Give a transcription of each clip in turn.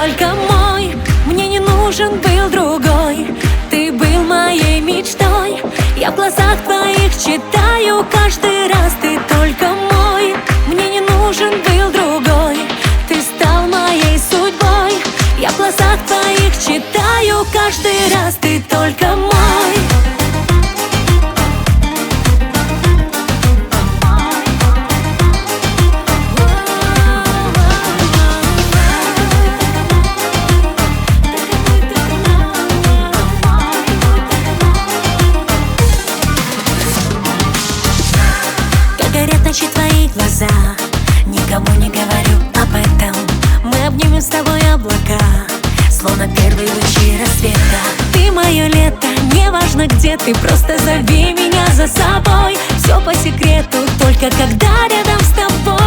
только мой, мне не нужен был другой. Ты был моей мечтой, я в глазах твоих читаю каждый раз. Ты только мой, мне не нужен был другой. Ты стал моей судьбой, я в глазах твоих читаю каждый раз. Ты только мой. Горят ночи твои глаза, никому не говорю об этом. Мы обнимем с тобой облака, словно первые лучи рассвета. Ты мое лето, неважно где ты, просто зови меня за собой. Все по секрету, только когда рядом с тобой.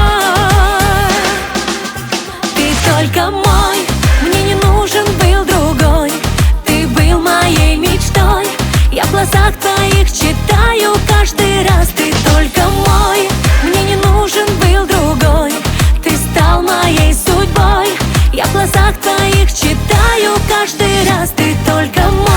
Ты только мой, мне не нужен был другой. Ты был моей мечтой, я в глазах твоих читаю каждый раз. Ты только мой, мне не нужен был другой. Ты стал моей судьбой, я в глазах твоих читаю каждый раз. Ты только мой.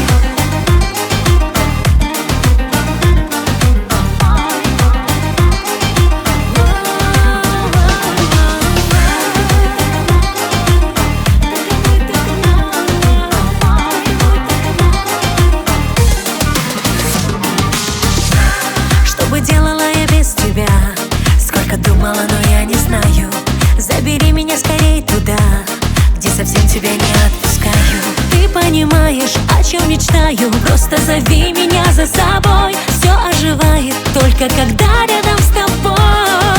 Что бы делала я без тебя? Сколько думала, но я не знаю. Забери меня скорей туда, где совсем тебя не отпускаю. Ты понимаешь, о чем мечтаю, просто зови меня за собой. Все оживает только когда рядом с тобой.